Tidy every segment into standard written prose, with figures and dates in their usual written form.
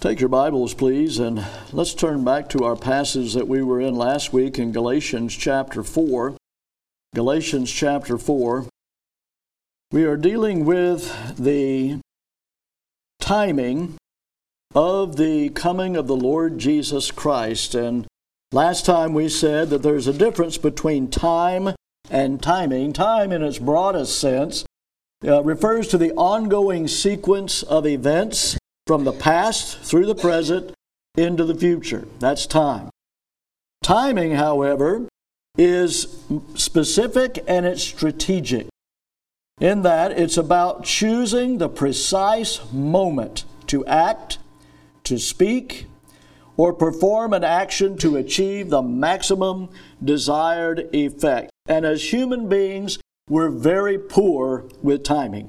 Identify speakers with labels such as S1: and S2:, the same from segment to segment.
S1: Take your Bibles, please, and let's turn back to our passage that we were in last week in Galatians chapter 4. Galatians chapter 4. We are dealing with the timing of the coming of the Lord Jesus Christ. And last time we said that there's a difference between time and timing. Time, in its broadest sense, refers to the ongoing sequence of events from the past through the present into the future. That's time. Timing, however, is specific and it's strategic, in that it's about choosing the precise moment to act, to speak, or perform an action to achieve the maximum desired effect. And as human beings, we're very poor with timing.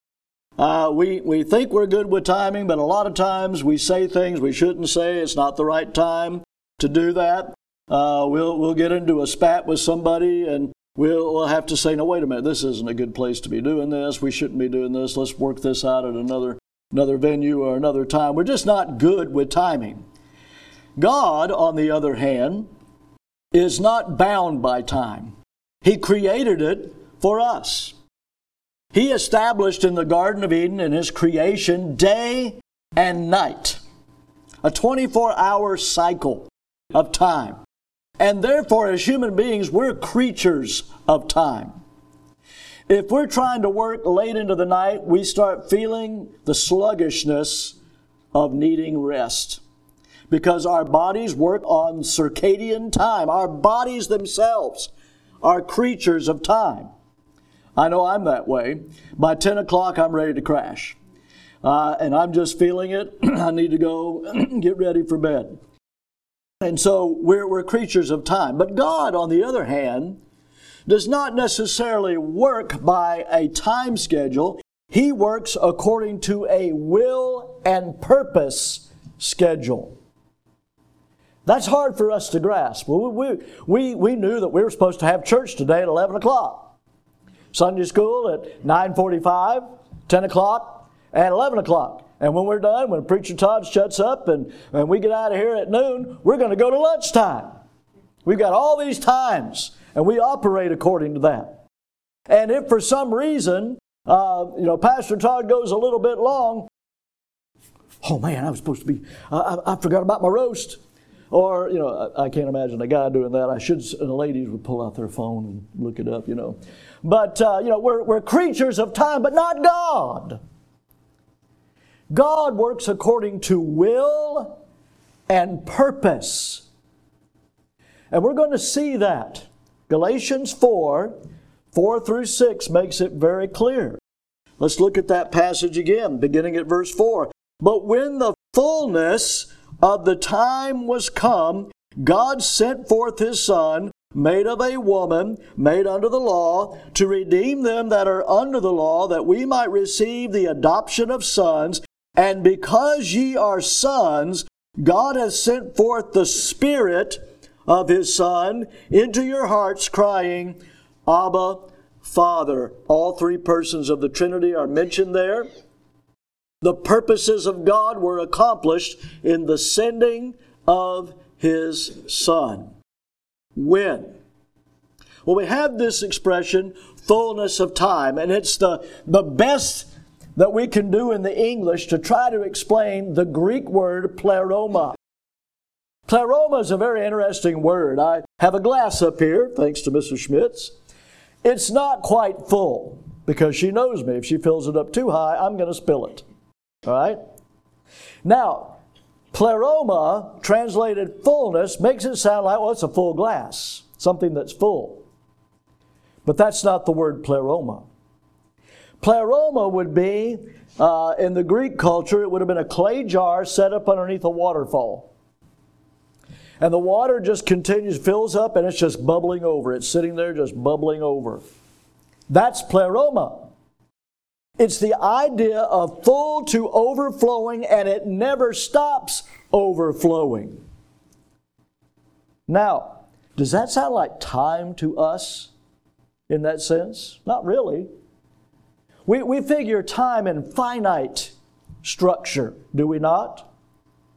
S1: We think we're good with timing, but a lot of times we say things we shouldn't say. It's not the right time to do that. We'll get into a spat with somebody and we'll have to say, no, wait a minute, this isn't a good place to be doing this. We shouldn't be doing this. Let's work this out at another venue or another time. We're just not good with timing. God, on the other hand, is not bound by time. He created it for us. He established in the Garden of Eden in His creation day and night, a 24-hour cycle of time. And therefore, as human beings, we're creatures of time. If we're trying to work late into the night, we start feeling the sluggishness of needing rest, because our bodies work on circadian time. Our bodies themselves are creatures of time. I know I'm that way. By 10 o'clock, I'm ready to crash. And I'm just feeling it. I need to go get ready for bed. And so we're creatures of time. But God, on the other hand, does not necessarily work by a time schedule. He works according to a will and purpose schedule. That's hard for us to grasp. We knew that we were supposed to have church today at 11 o'clock. Sunday school at 9:45, 10 o'clock, and 11 o'clock. And when we're done, when Preacher Todd shuts up and we get out of here at noon, we're going to go to lunchtime. We've got all these times, and we operate according to that. And if for some reason, Pastor Todd goes a little bit long, oh man, I was supposed to be, I forgot about my roast. Or, I can't imagine a guy doing that. And the ladies would pull out their phone and look it up, But, we're creatures of time, but not God. God works according to will and purpose. And we're going to see that. Galatians 4 through 6 makes it very clear. Let's look at that passage again, beginning at verse 4. But when the fullness of the time was come, God sent forth His Son, made of a woman, made under the law, to redeem them that are under the law, that we might receive the adoption of sons. And because ye are sons, God hath sent forth the Spirit of His Son into your hearts, crying, Abba, Father. All three persons of the Trinity are mentioned there. The purposes of God were accomplished in the sending of His Son. When? Well, we have this expression, fullness of time, and it's the best that we can do in the English to try to explain the Greek word pleroma. Pleroma is a very interesting word. I have a glass up here, thanks to Mrs. Schmitz. It's not quite full, because she knows me. If she fills it up too high, I'm going to spill it. All right? Now, pleroma, translated fullness, makes it sound like, it's a full glass, something that's full. But that's not the word pleroma. Pleroma would be, in the Greek culture, it would have been a clay jar set up underneath a waterfall. And the water just continues, fills up, and it's just bubbling over. It's sitting there just bubbling over. That's pleroma. It's the idea of full to overflowing, and it never stops overflowing. Now, does that sound like time to us in that sense? Not really. We figure time in finite structure, do we not?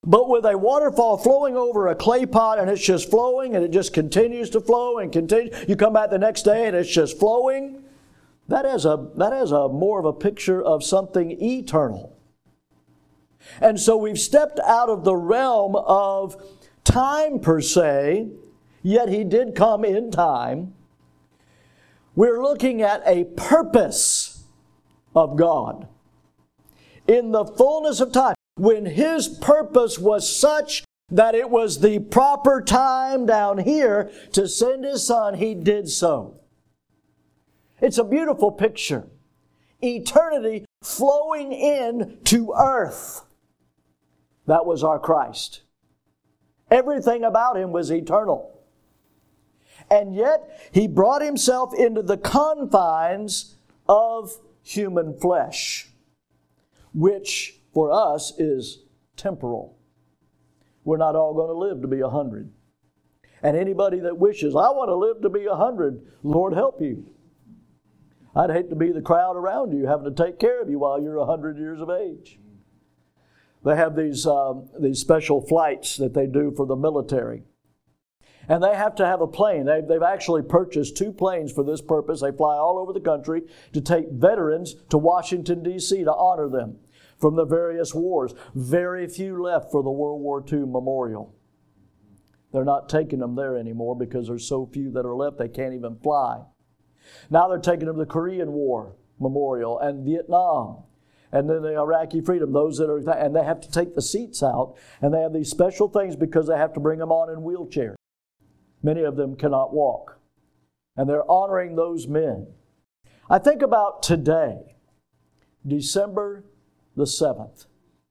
S1: but with a waterfall flowing over a clay pot, and it's just flowing, and it just continues to flow and continue. You come back the next day and it's just flowing. That is a more of a picture of something eternal. And so we've stepped out of the realm of time per se, yet He did come in time. We're looking at a purpose of God. In the fullness of time, when His purpose was such that it was the proper time down here to send His Son, He did so. It's a beautiful picture. Eternity flowing in to earth. That was our Christ. Everything about Him was eternal. And yet, He brought Himself into the confines of human flesh, which for us is temporal. We're not all going to live to be 100. And anybody that wishes, I want to live to be 100, Lord help you. I'd hate to be the crowd around you having to take care of you while you're 100 years of age. They have these special flights that they do for the military. And they have to have a plane. They've actually purchased 2 planes for this purpose. They fly all over the country to take veterans to Washington, D.C. to honor them from the various wars. Very few left for the World War II memorial. They're not taking them there anymore because there's so few that are left they can't even fly. Now they're taking them to the Korean War memorial and Vietnam. And then the Iraqi freedom, and they have to take the seats out. And they have these special things because they have to bring them on in wheelchairs. Many of them cannot walk. And they're honoring those men. I think about today, December the 7th.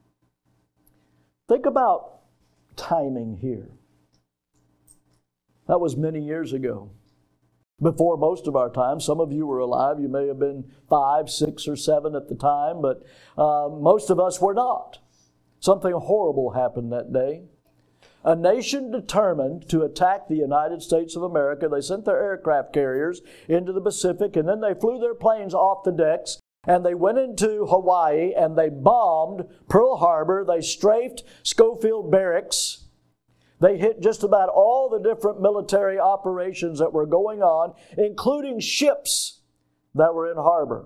S1: Think about timing here. That was many years ago. Before most of our time. Some of you were alive. You may have been 5, 6, or 7 at the time, but most of us were not. Something horrible happened that day. A nation determined to attack the United States of America. They sent their aircraft carriers into the Pacific, and then they flew their planes off the decks, and they went into Hawaii, and they bombed Pearl Harbor. They strafed Schofield Barracks. They hit just about all the different military operations that were going on, including ships that were in harbor.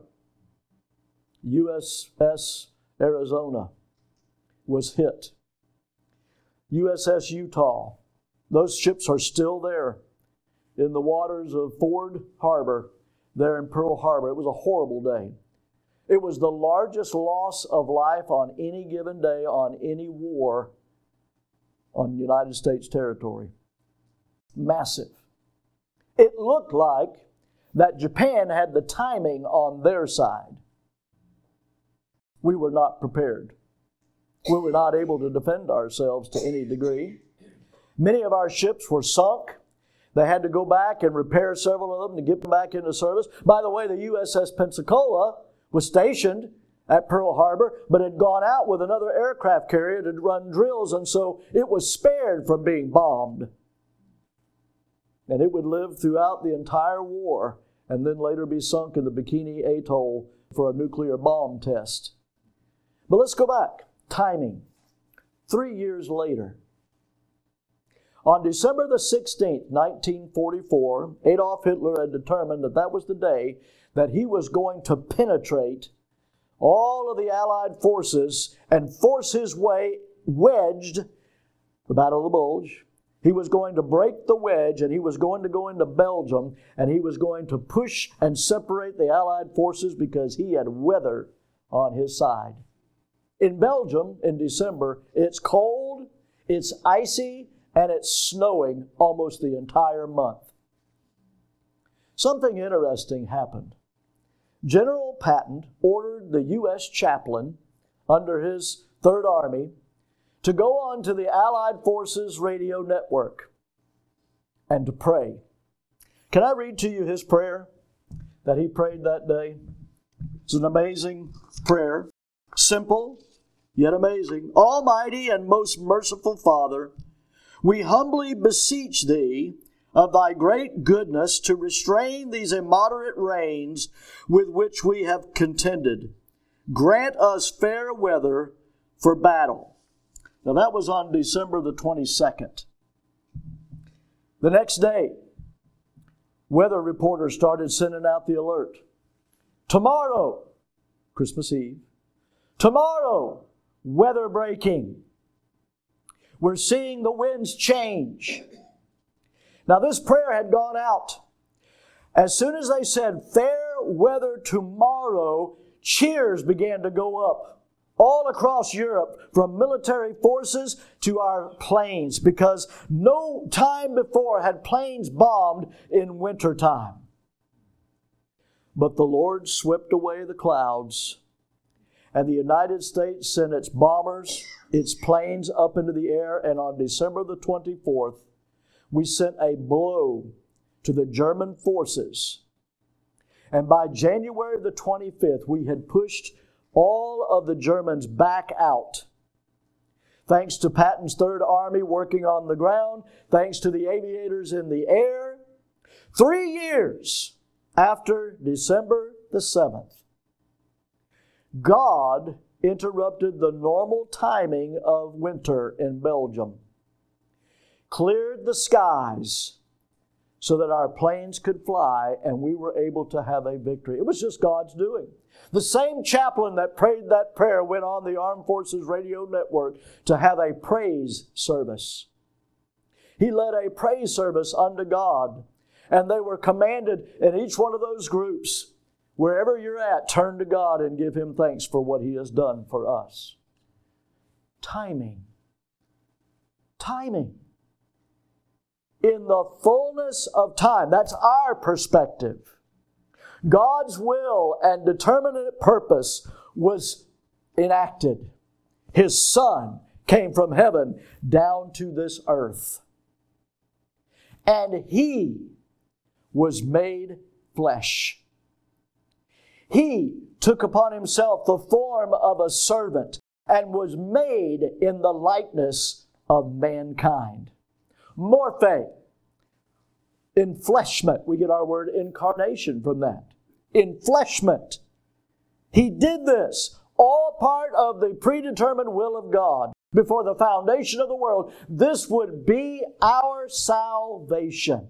S1: USS Arizona was hit. USS Utah. Those ships are still there in the waters of Ford Harbor, there in Pearl Harbor. It was a horrible day. It was the largest loss of life on any given day on any war on United States territory. Massive. It looked like that Japan had the timing on their side. We were not prepared. We were not able to defend ourselves to any degree. Many of our ships were sunk. They had to go back and repair several of them to get them back into service. By the way, the USS Pensacola was stationed at Pearl Harbor, but had gone out with another aircraft carrier to run drills, and so it was spared from being bombed. And it would live throughout the entire war, and then later be sunk in the Bikini Atoll for a nuclear bomb test. But let's go back. Timing. 3 years later, on December the 16th, 1944, Adolf Hitler had determined that that was the day that he was going to penetrate all of the Allied forces and force his way wedged, the Battle of the Bulge. He was going to break the wedge, and he was going to go into Belgium, and he was going to push and separate the Allied forces because he had weather on his side. In Belgium, in December, it's cold, it's icy, and it's snowing almost the entire month. Something interesting happened. General Patton ordered the U.S. chaplain under his Third Army to go on to the Allied Forces radio network and to pray. Can I read to you his prayer that he prayed that day? It's an amazing prayer. Simple, yet amazing. Almighty and most merciful Father, we humbly beseech Thee of Thy great goodness to restrain these immoderate rains with which we have contended. Grant us fair weather for battle. Now that was on December the 22nd. The next day, weather reporters started sending out the alert. Tomorrow, Christmas Eve, tomorrow, weather breaking. We're seeing the winds change. Now this prayer had gone out. As soon as they said fair weather tomorrow, cheers began to go up all across Europe, from military forces to our planes, because no time before had planes bombed in wintertime. But the Lord swept away the clouds, and the United States sent its bombers, its planes up into the air, and on December the 24th, we sent a blow to the German forces. And by January the 25th, we had pushed all of the Germans back out. Thanks to Patton's Third Army working on the ground, thanks to the aviators in the air. 3 years after December the 7th, God interrupted the normal timing of winter in Belgium, cleared the skies so that our planes could fly, and we were able to have a victory. It was just God's doing. The same chaplain that prayed that prayer went on the Armed Forces Radio Network to have a praise service. He led a praise service unto God, and they were commanded in each one of those groups, wherever you're at, turn to God and give Him thanks for what He has done for us. Timing. Timing. In the fullness of time. That's our perspective. God's will and determinate purpose was enacted. His Son came from heaven down to this earth. And He was made flesh. He took upon Himself the form of a servant and was made in the likeness of mankind. Morphe, enfleshment. We get our word incarnation from that. Enfleshment. He did this, all part of the predetermined will of God. Before the foundation of the world, this would be our salvation.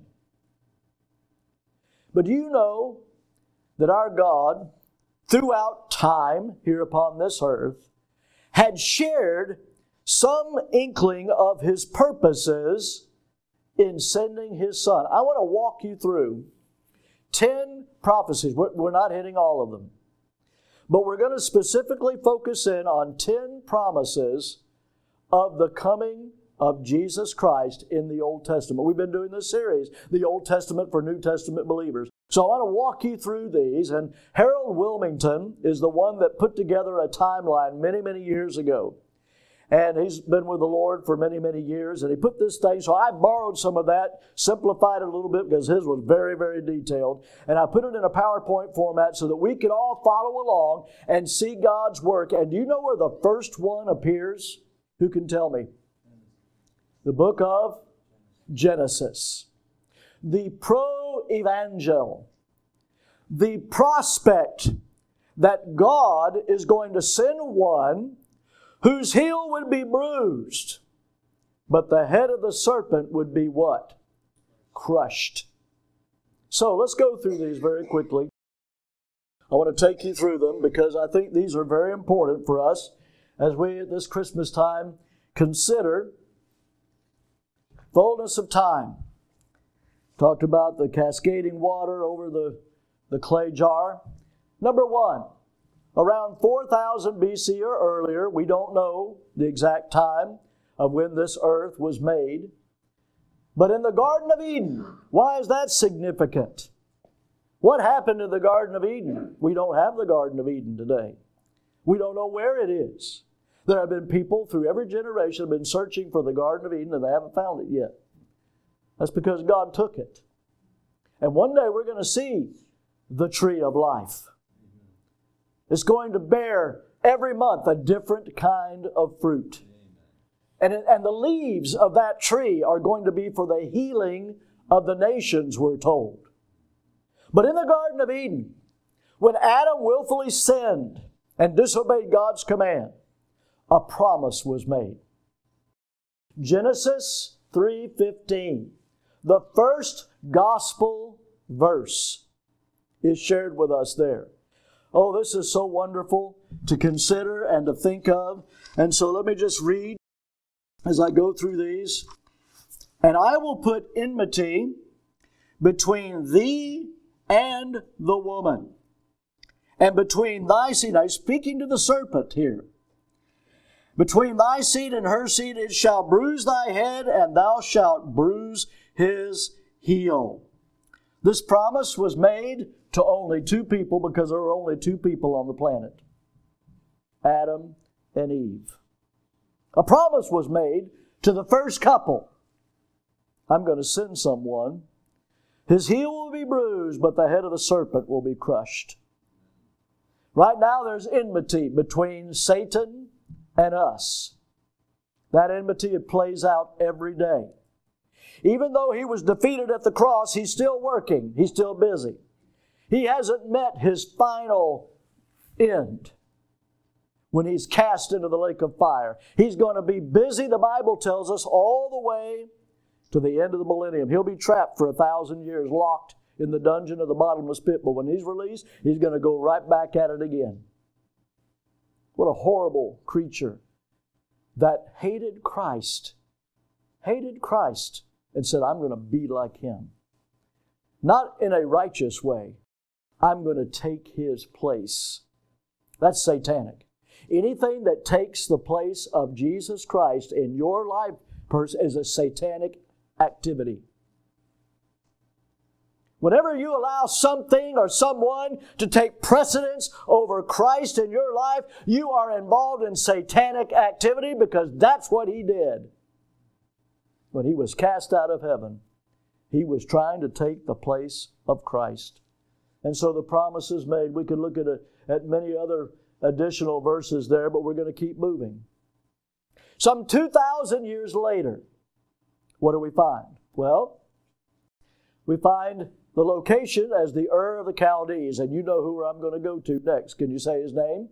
S1: But do you know that our God, throughout time here upon this earth, had shared some inkling of His purposes in sending His Son? I want to walk you through 10 prophecies. We're not hitting all of them. But we're going to specifically focus in on 10 promises of the coming of Jesus Christ in the Old Testament. We've been doing this series, the Old Testament for New Testament believers. So I want to walk you through these. And Harold Wilmington is the one that put together a timeline many, many years ago. And he's been with the Lord for many, many years. And he put this thing, so I borrowed some of that, simplified it a little bit because his was very, very detailed. And I put it in a PowerPoint format so that we could all follow along and see God's work. And do you know where the first one appears? Who can tell me? The book of Genesis. The pro-evangel. The prospect that God is going to send one whose heel would be bruised, but the head of the serpent would be what? Crushed. So let's go through these very quickly. I want to take you through them because I think these are very important for us as we at this Christmas time consider fullness of time. Talked about the cascading water over the clay jar. Number 1. Around 4000 BC or earlier, we don't know the exact time of when this earth was made. But in the Garden of Eden, why is that significant? What happened in the Garden of Eden? We don't have the Garden of Eden today. We don't know where it is. There have been people through every generation have been searching for the Garden of Eden and they haven't found it yet. That's because God took it. And one day we're going to see the tree of life. It's going to bear every month a different kind of fruit. And the leaves of that tree are going to be for the healing of the nations, we're told. But in the Garden of Eden, when Adam willfully sinned and disobeyed God's command, a promise was made. Genesis 3:15. The first gospel verse is shared with us there. Oh, this is so wonderful to consider and to think of. And so let me just read as I go through these. And I will put enmity between thee and the woman, and between thy seed. Now he's speaking to the serpent here. Between thy seed and her seed it shall bruise thy head, and thou shalt bruise his heel. This promise was made to only two people because there were only two people on the planet, Adam and Eve. A promise was made to the first couple. I'm going to send someone. His heel will be bruised, but the head of the serpent will be crushed. Right now there's enmity between Satan and us. That enmity, it plays out every day. Even though he was defeated at the cross, he's still working. He's still busy. He hasn't met his final end when he's cast into the lake of fire. He's going to be busy, the Bible tells us, all the way to the end of the millennium. He'll be trapped for 1,000 years, locked in the dungeon of the bottomless pit. But when he's released, he's going to go right back at it again. What a horrible creature that hated Christ, and said, I'm going to be like Him. Not in a righteous way. I'm going to take His place. That's satanic. Anything that takes the place of Jesus Christ in your life is a satanic activity. Whenever you allow something or someone to take precedence over Christ in your life, you are involved in satanic activity, because that's what He did. When He was cast out of heaven, He was trying to take the place of Christ. And so the promise is made. We could look at many other additional verses there, but we're going to keep moving. Some 2,000 years later, what do we find? Well, we find the location as the Ur of the Chaldees, and you know who I'm going to go to next. Can you say his name?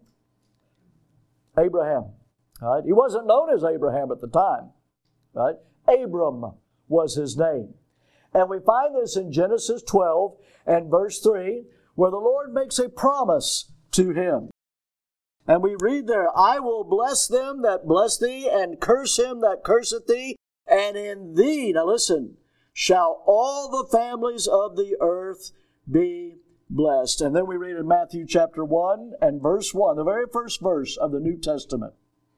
S1: Abraham. All right? He wasn't known as Abraham at the time. Right? Abram was his name. And we find this in Genesis 12 and verse 3, where the Lord makes a promise to him. And we read there, I will bless them that bless thee, and curse him that curseth thee, and in thee, now listen, shall all the families of the earth be blessed. And then we read in Matthew chapter 1 and verse 1, the very first verse of the New Testament,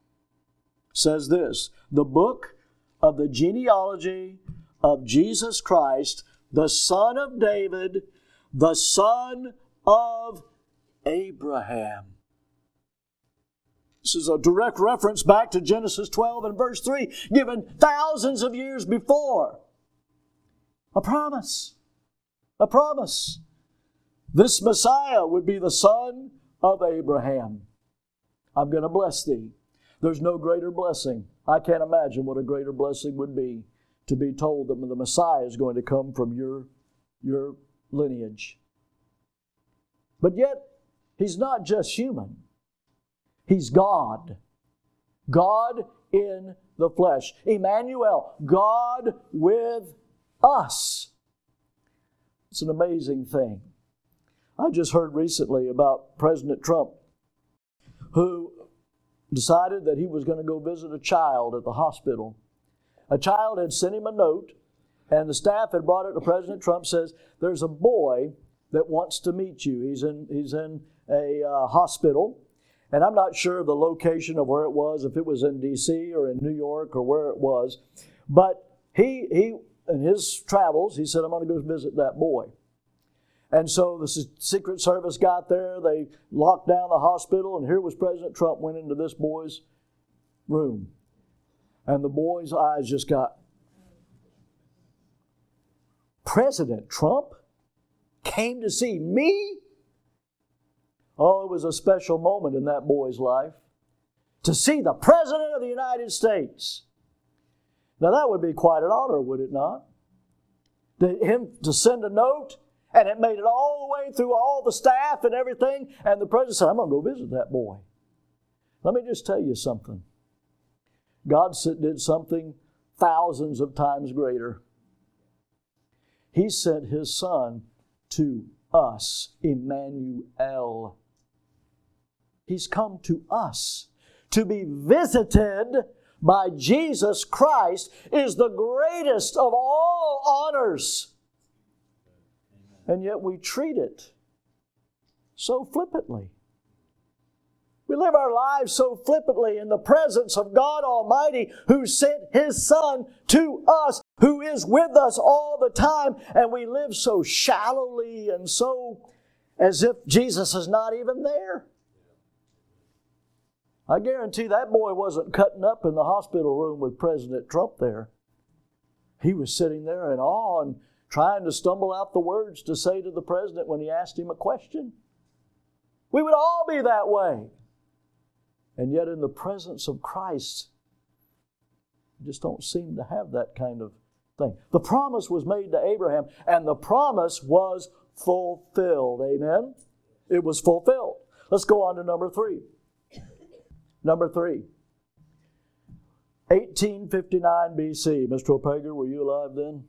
S1: says this, the book of the genealogy of Jesus Christ, the son of David, the son of Abraham. This is a direct reference back to Genesis 12 and verse 3, given thousands of years before. A promise. A promise. This Messiah would be the son of Abraham. I'm going to bless thee. There's no greater blessing. I can't imagine what a greater blessing would be to be told that the Messiah is going to come from your lineage. But yet, He's not just human. He's God. God in the flesh. Emmanuel, God with us. It's an amazing thing. I just heard recently about President Trump, who decided that he was going to go visit a child at the hospital. A child had sent him a note, and the staff had brought it to President Trump. Says, there's a boy that wants to meet you. He's in a hospital, and I'm not sure of the location of where it was, if it was in D.C. or in New York or where it was. But he in his travels, he said, I'm going to go visit that boy. And so the Secret Service got there, they locked down the hospital, and here was President Trump went into this boy's room. And the boy's eyes just got, President Trump came to see me? Oh, it was a special moment in that boy's life to see the President of the United States. Now that would be quite an honor, would it not? Him to send a note, and it made it all the way through all the staff and everything, and the President said, I'm going to go visit that boy. Let me just tell you something. God did something thousands of times greater. He sent His Son to us, Emmanuel. He's come to us. To be visited by Jesus Christ is the greatest of all honors. And yet we treat it so flippantly. We live our lives so flippantly in the presence of God Almighty, who sent His Son to us, who is with us all the time, and we live so shallowly and so as if Jesus is not even there. I guarantee that boy wasn't cutting up in the hospital room with President Trump there. He was sitting there in awe and trying to stumble out the words to say to the president when he asked him a question. We would all be that way. And yet in the presence of Christ, we just don't seem to have that kind of thing. The promise was made to Abraham, and the promise was fulfilled. Amen? It was fulfilled. Let's go on to number 3. Number 3. 1859 BC. Mr. Opager, were you alive then?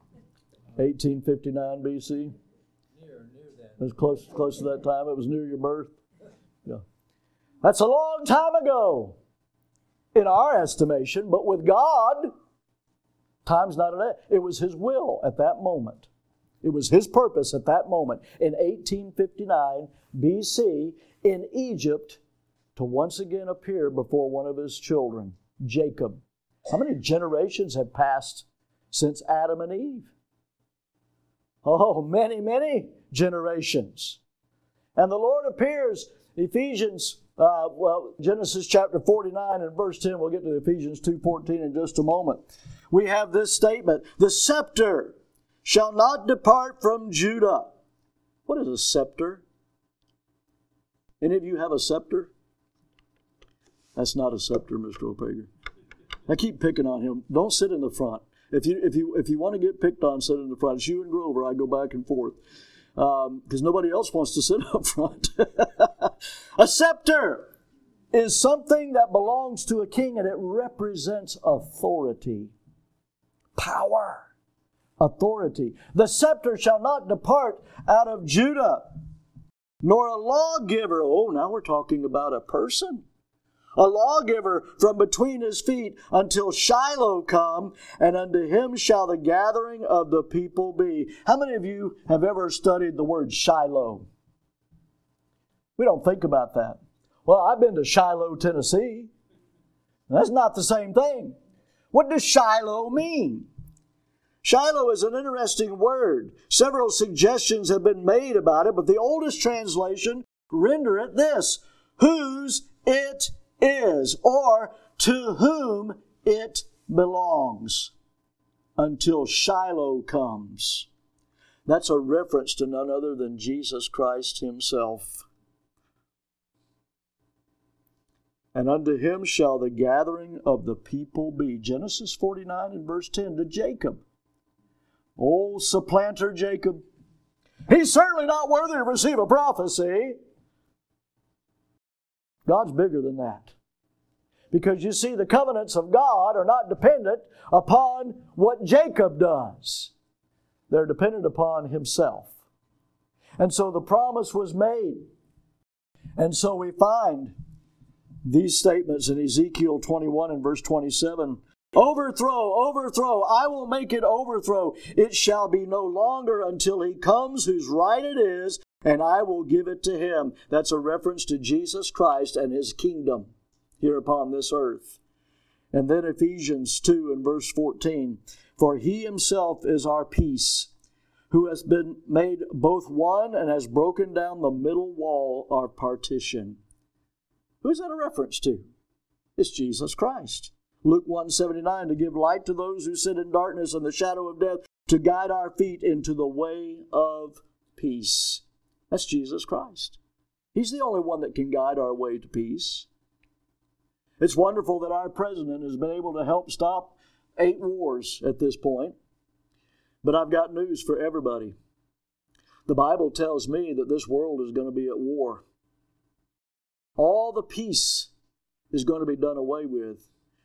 S1: 1859 BC? Near that. It was close to that time. It was near your birth. Yeah. That's a long time ago in our estimation, but with God, time's not an end. It was His will at that moment. It was His purpose at that moment in 1859 BC in Egypt to once again appear before one of His children, Jacob. How many generations have passed since Adam and Eve? Oh, many, many generations. And the Lord appears, Genesis chapter 49 and verse 10. We'll get to Ephesians 2:14 in just a moment. We have this statement, the scepter shall not depart from Judah. What is a scepter? Any of you have a scepter? That's not a scepter, Mr. Opager. I keep picking on him. Don't sit in the front. If you want to get picked on, sit in the front. It's you and Grover. I go back and forth because nobody else wants to sit up front. A scepter is something that belongs to a king, and it represents authority, power, authority. The scepter shall not depart out of Judah, nor a lawgiver. Oh, now we're talking about a person. A lawgiver from between his feet until Shiloh come, and unto him shall the gathering of the people be. How many of you have ever studied the word Shiloh? We don't think about that. Well, I've been to Shiloh, Tennessee. That's not the same thing. What does Shiloh mean? Shiloh is an interesting word. Several suggestions have been made about it, but the oldest translation render it this: whose it is, or to whom it belongs, until Shiloh comes. That's a reference to none other than Jesus Christ Himself. And unto Him shall the gathering of the people be. Genesis 49 and verse 10 to Jacob. Old supplanter Jacob. He's certainly not worthy to receive a prophecy. God's bigger than that. Because you see, the covenants of God are not dependent upon what Jacob does. They're dependent upon Himself. And so the promise was made. And so we find these statements in Ezekiel 21 and verse 27. Overthrow, overthrow, I will make it overthrow. It shall be no longer until He comes whose right it is, and I will give it to Him. That's a reference to Jesus Christ and His kingdom here upon this earth. And then Ephesians 2 and verse 14. For He Himself is our peace, who has been made both one and has broken down the middle wall of partition. Who is that a reference to? It's Jesus Christ. Luke 1:79, to give light to those who sit in darkness and the shadow of death, to guide our feet into the way of peace. That's Jesus Christ. He's the only one that can guide our way to peace. It's wonderful that our president has been able to help stop 8 wars at this point. But I've got news for everybody. The Bible tells me that this world is going to be at war. All the peace is going to be done away with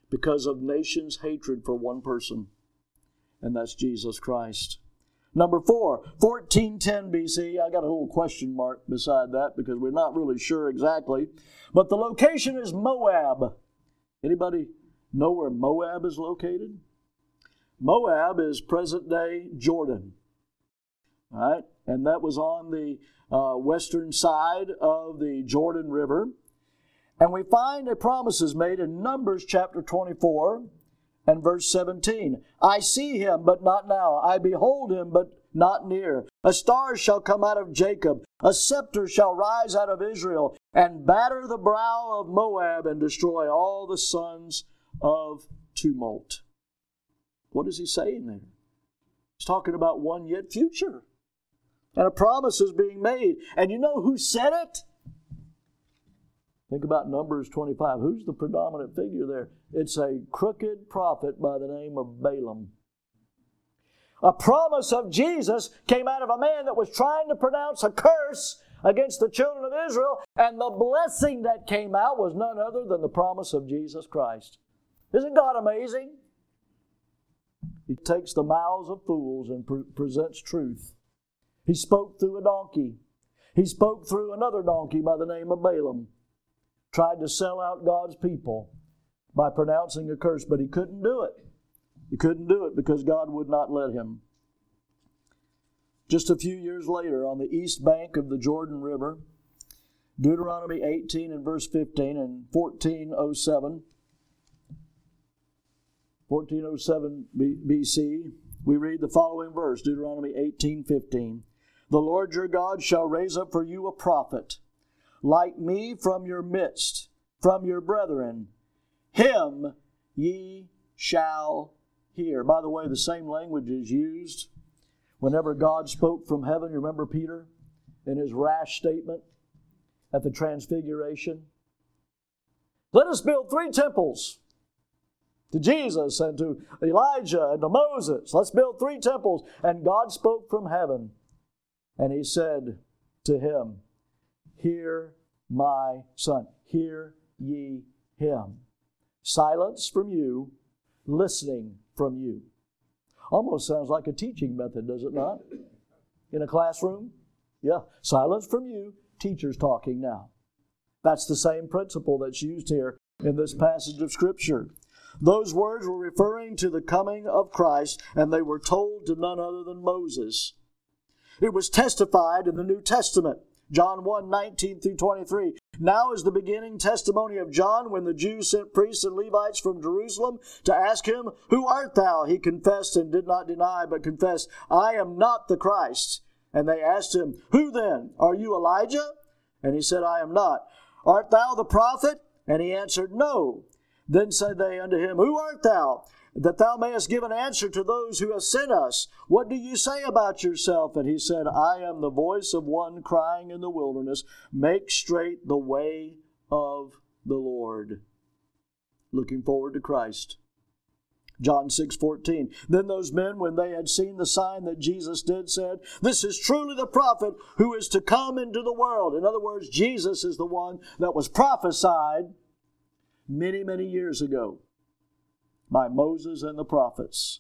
S1: because of nations' hatred for one person, and that's Jesus Christ. Number 4, 1410 BC. I got a little question mark beside that because we're not really sure exactly. But the location is Moab. Anybody know where Moab is located? Moab is present-day Jordan. All right? And that was on the western side of the Jordan River. And we find a promise is made in Numbers chapter 24 and verse 17. I see him, but not now. I behold him, but not near. A star shall come out of Jacob. A scepter shall rise out of Israel, and batter the brow of Moab, and destroy all the sons of tumult. What is he saying there? He's talking about one yet future. And a promise is being made. And you know who said it? Think about Numbers 25. Who's the predominant figure there? It's a crooked prophet by the name of Balaam. A promise of Jesus came out of a man that was trying to pronounce a curse against the children of Israel, and the blessing that came out was none other than the promise of Jesus Christ. Isn't God amazing? He takes the mouths of fools and presents truth. He spoke through a donkey. He spoke through another donkey by the name of Balaam. Tried to sell out God's people by pronouncing a curse, but he couldn't do it. He couldn't do it because God would not let him. Just a few years later, on the east bank of the Jordan River, Deuteronomy 18 and verse 15 and 1407 BC, we read the following verse, Deuteronomy 18:15. The Lord your God shall raise up for you a prophet, like me from your midst, from your brethren. Him ye shall hear. By the way, the same language is used whenever God spoke from heaven. You remember Peter in his rash statement at the Transfiguration? Let us build 3 temples. To Jesus and to Elijah and to Moses. Let's build 3 temples. And God spoke from heaven. And He said to him, Hear my son. Hear ye him. Silence from you, listening from you. Almost sounds like a teaching method, does it not? In a classroom? Yeah. Silence from you, teacher's talking now. That's the same principle that's used here in this passage of Scripture. Those words were referring to the coming of Christ, and they were told to none other than Moses. It was testified in the New Testament. John 1:19 through 23. Now is the beginning testimony of John when the Jews sent priests and Levites from Jerusalem to ask him, Who art thou? He confessed and did not deny, but confessed, I am not the Christ. And they asked him, Who then? Are you Elijah? And he said, I am not. Art thou the prophet? And he answered, No. Then said they unto him, Who art thou? That thou mayest give an answer to those who have sent us. What do you say about yourself? And he said, I am the voice of one crying in the wilderness, Make straight the way of the Lord. Looking forward to Christ. John 6:14. Then those men, when they had seen the sign that Jesus did, said, This is truly the prophet who is to come into the world. In other words, Jesus is the one that was prophesied many, many years ago by Moses and the prophets.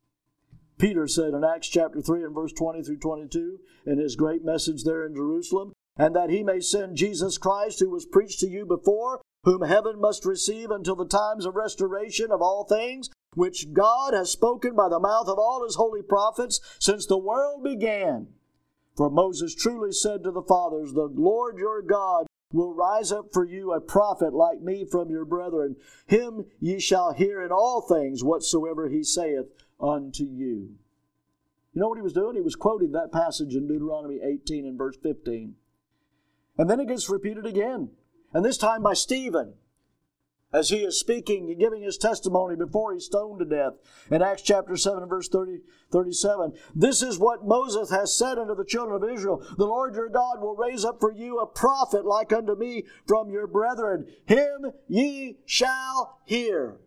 S1: Peter said in Acts chapter 3 and verse 20 through 22, in his great message there in Jerusalem, and that he may send Jesus Christ, who was preached to you before, whom heaven must receive until the times of restoration of all things, which God has spoken by the mouth of all his holy prophets since the world began. For Moses truly said to the fathers, The Lord your God will rise up for you a prophet like me from your brethren. Him ye shall hear in all things whatsoever he saith unto you. You know what he was doing? He was quoting that passage in Deuteronomy 18 and verse 15. And then it gets repeated again. And this time by Stephen, as he is speaking and giving his testimony before he's stoned to death. In Acts chapter 7 and verse 37, This is what Moses has said unto the children of Israel, The Lord your God will raise up for you a prophet like unto me from your brethren. Him ye shall hear.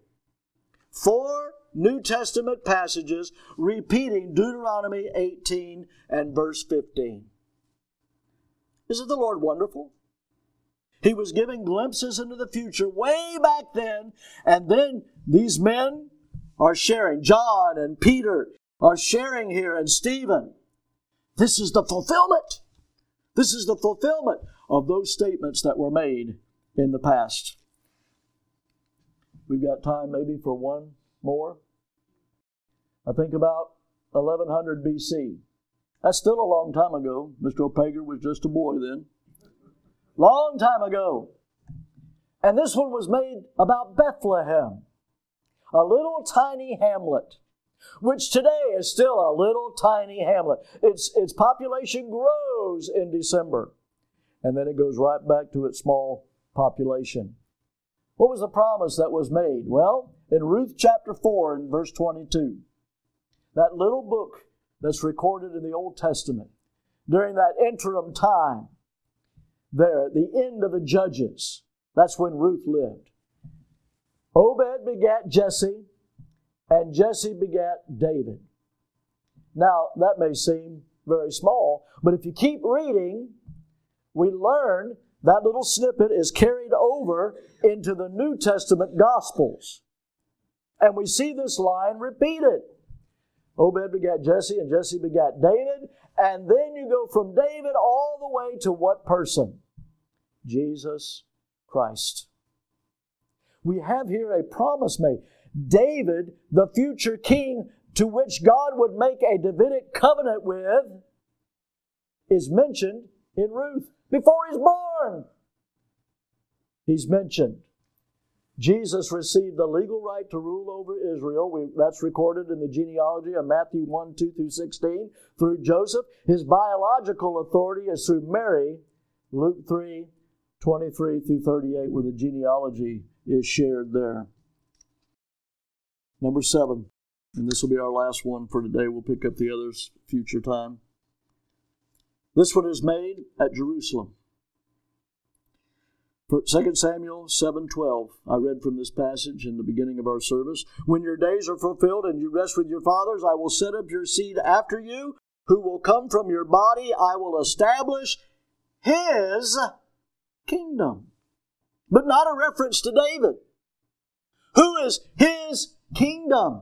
S1: 4 New Testament passages repeating Deuteronomy 18 and verse 15. Isn't the Lord wonderful? He was giving glimpses into the future way back then, and then these men are sharing. John and Peter are sharing here, and Stephen. This is the fulfillment. This is the fulfillment of those statements that were made in the past. We've got time maybe for one more. I think about 1100 BC. That's still a long time ago. Mr. O'Pager was just a boy then. Long time ago. And this one was made about Bethlehem, a little tiny hamlet, which today is still a little tiny hamlet. Its population grows in December, and then it goes right back to its small population. What was the promise that was made? Well, in Ruth chapter 4 and verse 22, that little book that's recorded in the Old Testament, during that interim time, there at the end of the Judges, that's when Ruth lived. Obed begat Jesse, and Jesse begat David. Now, that may seem very small, but if you keep reading, we learn that little snippet is carried over into the New Testament Gospels. And we see this line repeated. Obed begat Jesse, and Jesse begat David. And then you go from David all the way to what person? Jesus Christ. We have here a promise made. David, the future king to which God would make a Davidic covenant with, is mentioned in Ruth. Before he's born, he's mentioned. Jesus received the legal right to rule over Israel. That's recorded in the genealogy of Matthew 1, 2 through 16, through Joseph. His biological authority is through Mary, Luke 3, 23 through 38, where the genealogy is shared there. Number 7, and this will be our last one for today. We'll pick up the others future time. This one is made at Jerusalem. 2 Samuel 7:12, I read from this passage in the beginning of our service. When your days are fulfilled and you rest with your fathers, I will set up your seed after you, who will come from your body. I will establish his kingdom. But not a reference to David. Who is his kingdom?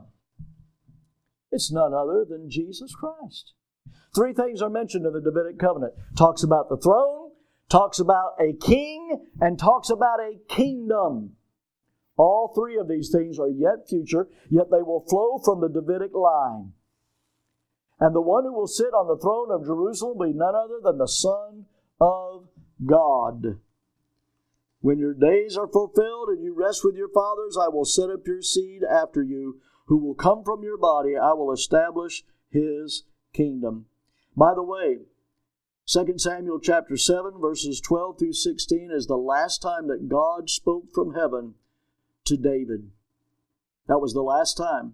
S1: It's none other than Jesus Christ. 3 things are mentioned in the Davidic covenant. Talks about the throne, talks about a king, and talks about a kingdom. All 3 of these things are yet future, yet they will flow from the Davidic line. And the one who will sit on the throne of Jerusalem will be none other than the Son of God. When your days are fulfilled and you rest with your fathers, I will set up your seed after you, who will come from your body. I will establish his kingdom. By the way, 2 Samuel chapter 7, verses 12 through 16 is the last time that God spoke from heaven to David. That was the last time.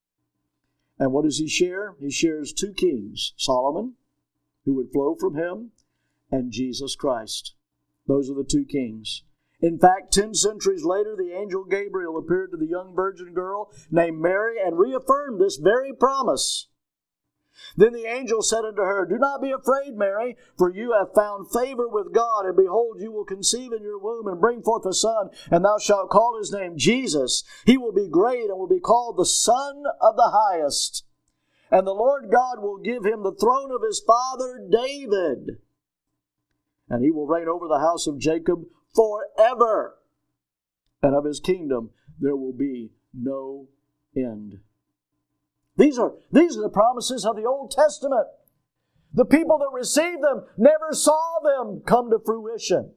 S1: And what does he share? He shares 2 kings, Solomon, who would flow from him, and Jesus Christ. Those are the 2 kings. In fact, 10 centuries later, the angel Gabriel appeared to the young virgin girl named Mary and reaffirmed this very promise. Then the angel said unto her, Do not be afraid, Mary, for you have found favor with God, and behold, you will conceive in your womb and bring forth a son, and thou shalt call his name Jesus. He will be great and will be called the Son of the Highest. And the Lord God will give him the throne of his father David, and he will reign over the house of Jacob forever, and of his kingdom there will be no end. These are the promises of the Old Testament. The people that received them never saw them come to fruition.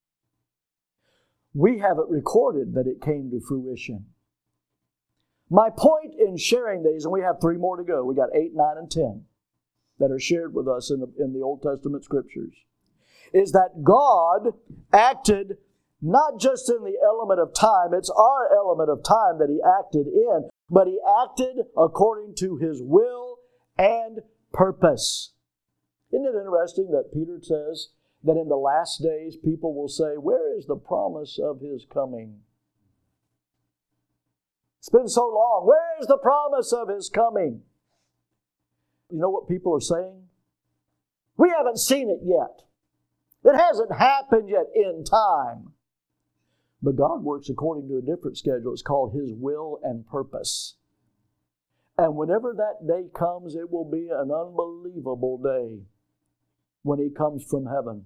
S1: We have it recorded that it came to fruition. My point in sharing these, and we have 3 more to go. We got 8, 9, and 10 that are shared with us in the Old Testament Scriptures, is that God acted not just in the element of time, it's our element of time that He acted in, but He acted according to His will and purpose. Isn't it interesting that Peter says that in the last days people will say, where is the promise of His coming? It's been so long. Where is the promise of His coming? You know what people are saying? We haven't seen it yet. It hasn't happened yet in time. But God works according to a different schedule. It's called His will and purpose. And whenever that day comes, it will be an unbelievable day when He comes from heaven.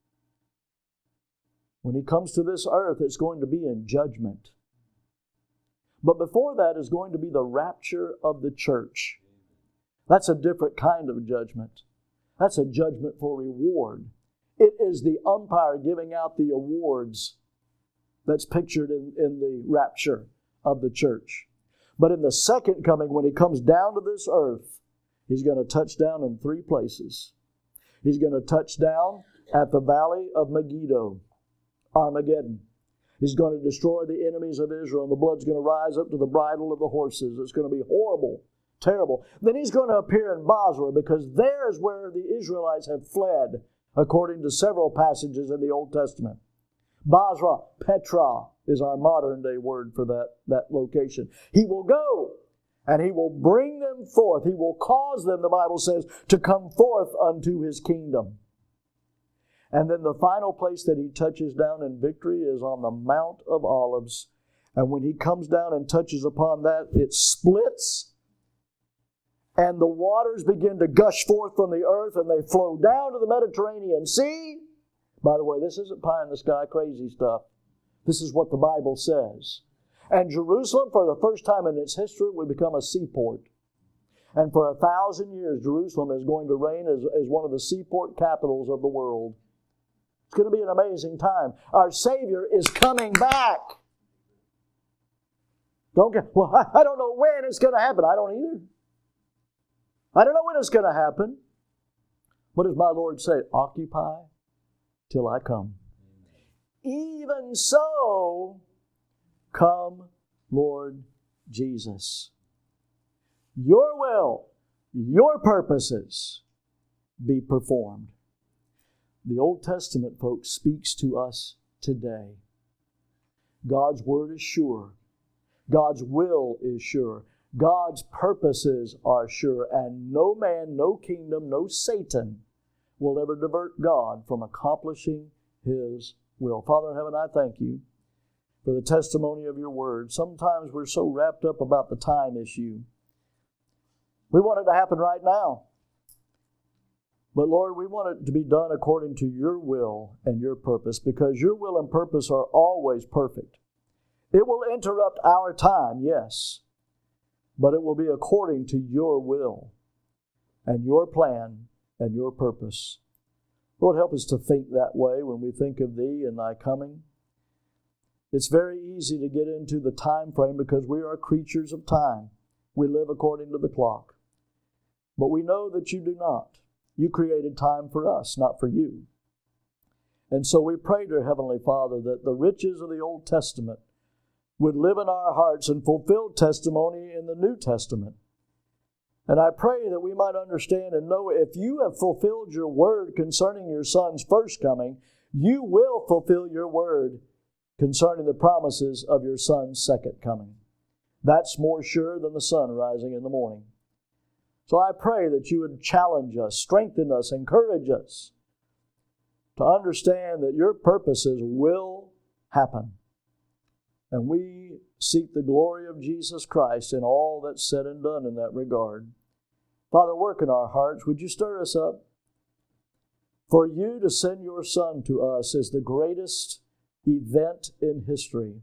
S1: When He comes to this earth, it's going to be in judgment. But before that is going to be the rapture of the church. That's a different kind of judgment. That's a judgment for reward. It is the umpire giving out the awards that's pictured in the rapture of the church. But in the second coming, when He comes down to this earth, He's going to touch down in three places. He's going to touch down at the valley of Megiddo, Armageddon. He's going to destroy the enemies of Israel, and the blood's going to rise up to the bridle of the horses. It's going to be horrible, terrible. Then He's going to appear in Basra, because there is where the Israelites have fled, according to several passages in the Old Testament. Basra, Petra, is our modern day word for that location. He will go, and He will bring them forth. He will cause them, the Bible says, to come forth unto His kingdom. And then the final place that He touches down in victory is on the Mount of Olives. And when He comes down and touches upon that, it splits, and the waters begin to gush forth from the earth, and they flow down to the Mediterranean Sea. By the way, this isn't pie-in-the-sky crazy stuff. This is what the Bible says. And Jerusalem, for the first time in its history, will become a seaport. And for 1,000 years, Jerusalem is going to reign as one of the seaport capitals of the world. It's going to be an amazing time. Our Savior is coming back. I don't know when it's going to happen. I don't either. I don't know when it's going to happen. What does my Lord say? Occupy till I come. Even so, come, Lord Jesus. Your will, your purposes be performed. The Old Testament, folks, speaks to us today. God's Word is sure. God's will is sure. God's purposes are sure. And no man, no kingdom, no Satan will ever divert God from accomplishing His will. Father in heaven, I thank You for the testimony of Your Word. Sometimes we're so wrapped up about the time issue. We want it to happen right now. But Lord, we want it to be done according to Your will and Your purpose, because Your will and purpose are always perfect. It will interrupt our time, yes, but it will be according to Your will and Your plan and Your purpose. Lord, help us to think that way when we think of Thee and Thy coming. It's very easy to get into the time frame because we are creatures of time. We live according to the clock. But we know that You do not. You created time for us, not for You. And so we pray, dear Heavenly Father, that the riches of the Old Testament would live in our hearts and fulfill testimony in the New Testament. And I pray that we might understand and know, if You have fulfilled Your word concerning Your Son's first coming, You will fulfill Your word concerning the promises of Your Son's second coming. That's more sure than the sun rising in the morning. So I pray that You would challenge us, strengthen us, encourage us to understand that Your purposes will happen. And we seek the glory of Jesus Christ in all that's said and done in that regard. Father, work in our hearts. Would You stir us up? For You to send Your Son to us is the greatest event in history.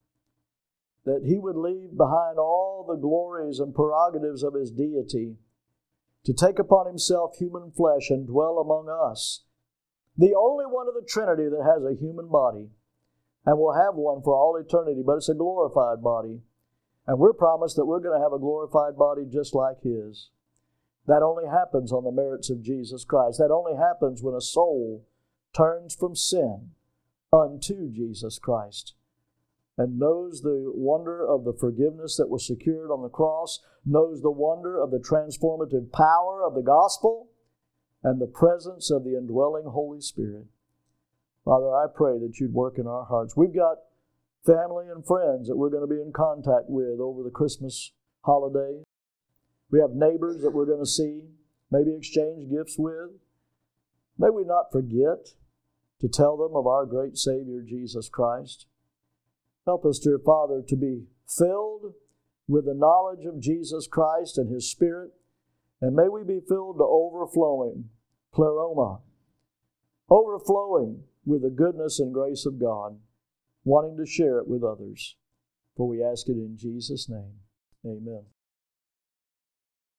S1: That He would leave behind all the glories and prerogatives of His deity to take upon Himself human flesh and dwell among us. The only one of the Trinity that has a human body, and will have one for all eternity, but it's a glorified body. And we're promised that we're going to have a glorified body just like His. That only happens on the merits of Jesus Christ. That only happens when a soul turns from sin unto Jesus Christ and knows the wonder of the forgiveness that was secured on the cross, knows the wonder of the transformative power of the gospel, and the presence of the indwelling Holy Spirit. Father, I pray that You'd work in our hearts. We've got family and friends that we're going to be in contact with over the Christmas holiday. We have neighbors that we're going to see, maybe exchange gifts with. May we not forget to tell them of our great Savior, Jesus Christ. Help us, dear Father, to be filled with the knowledge of Jesus Christ and His Spirit, and may we be filled to overflowing, pleroma, overflowing with the goodness and grace of God, wanting to share it with others. For we ask it in Jesus' name. Amen.